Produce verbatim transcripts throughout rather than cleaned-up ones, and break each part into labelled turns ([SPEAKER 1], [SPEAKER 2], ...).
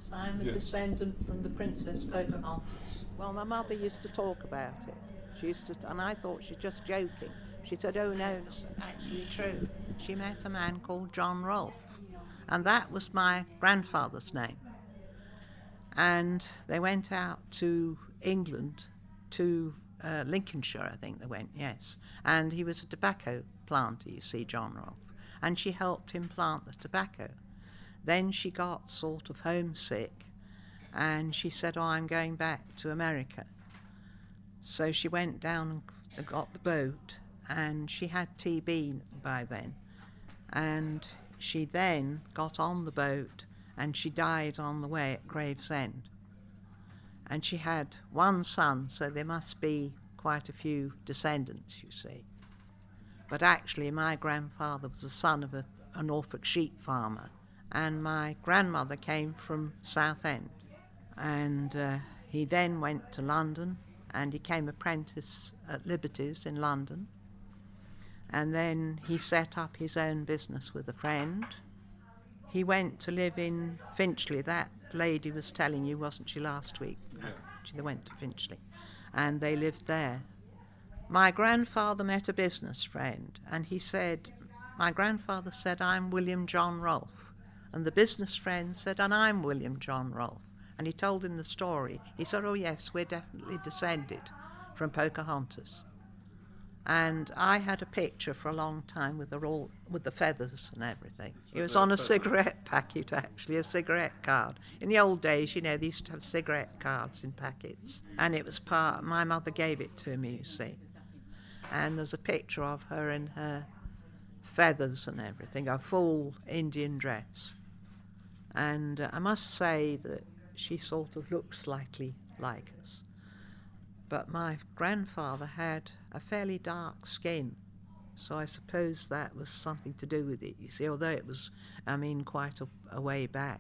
[SPEAKER 1] Yes, I'm a yes. descendant from the Princess Pocahontas. Well, my mother used to talk about it. She used to, and I thought she was just joking. She said, oh no, it's actually true. She met a man called John Rolfe, and that was my grandfather's name. And they went out to England, to uh, Lincolnshire, I think they went, yes. And he was a tobacco planter, you see, John Rolfe. And she helped him plant the tobacco. Then she got sort of homesick, and she said, oh, I'm going back to America. So she went down and got the boat, and she had T B by then. And she then got on the boat, and she died on the way at Gravesend. And she had one son, so there must be quite a few descendants, you see. But actually my grandfather was the son of a, a Norfolk sheep farmer, and my grandmother came from Southend. And uh, he then went to London, and he came apprentice at Liberty's in London. And then he set up his own business with a friend. He went to live in Finchley. That lady was telling you, wasn't she, last week?
[SPEAKER 2] Yeah.
[SPEAKER 1] They went to Finchley, and they lived there. My grandfather met a business friend, and he said, my grandfather said, I'm William John Rolfe. And the business friend said, and I'm William John Rolfe. And he told him the story. He said, oh yes, we're definitely descended from Pocahontas. And I had a picture for a long time with the all, with the feathers and everything. It was on a cigarette packet, actually, a cigarette card. In the old days, you know, they used to have cigarette cards in packets. And it was part, my mother gave it to me, you see. And there's a picture of her in her feathers and everything, a full Indian dress. And uh, I must say that she sort of looked slightly like us. But my grandfather had a fairly dark skin, so I suppose that was something to do with it, you see, although it was, I mean, quite a, a way back.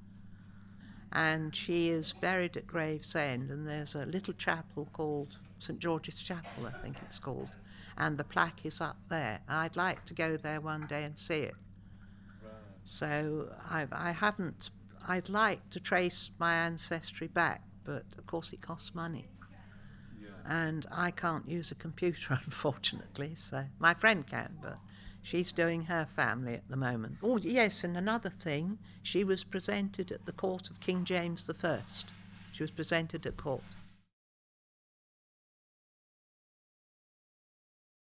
[SPEAKER 1] And she is buried at Gravesend, and there's a little chapel called Saint George's Chapel, I think it's called, and the plaque is up there. I'd like to go there one day and see it.
[SPEAKER 2] Right.
[SPEAKER 1] So I've, I haven't, I'd like to trace my ancestry back, but of course it costs money. And I can't use a computer, unfortunately, so my friend can, but she's doing her family at the moment. Oh, yes, and another thing, she was presented at the court of King James the First. She was presented at court.